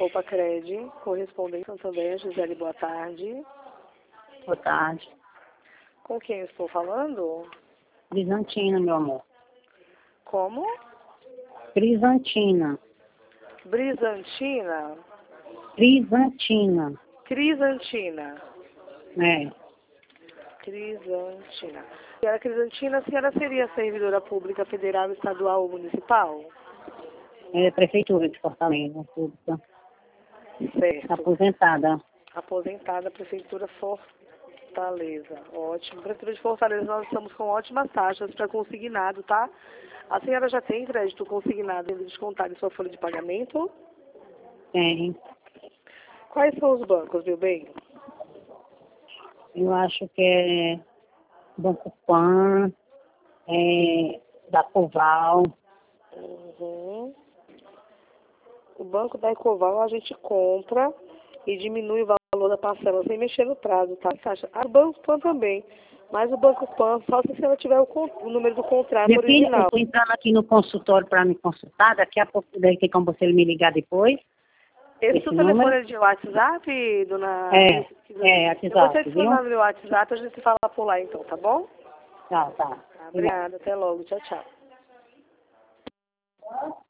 Opa Cred, correspondente Santander, Gisele, boa tarde. Boa tarde. Com quem eu estou falando? Crisantina, meu amor. Como? Crisantina. Brisantina? Crisantina. Crisantina. É. Crisantina. Senhora Crisantina, a senhora seria servidora pública federal, estadual ou municipal? É Prefeitura de Fortaleza, pública. Certo. Aposentada. Aposentada, Prefeitura Fortaleza. Ótimo. Prefeitura de Fortaleza, nós estamos com ótimas taxas para consignado, tá? A senhora já tem crédito consignado indo descontar em sua folha de pagamento? Tem. Quais são os bancos, meu bem? Eu acho que é Banco Pan, da Coval. Uhum. O banco da Ecoval a gente compra e diminui o valor da parcela sem mexer no prazo, tá? O Banco Pan também. Mas o Banco Pan, só se ela tiver o número do contrato Minha filha, eu original. estou entrando aqui no consultório para me consultar. Daqui a pouco daí tem como você me ligar depois. Esse Esse seu número? telefone é de WhatsApp, dona? WhatsApp, Eu vou te viu? adicionar no meu WhatsApp, a gente se fala por lá então, tá bom? Tá. Obrigada, até logo, tchau, tchau.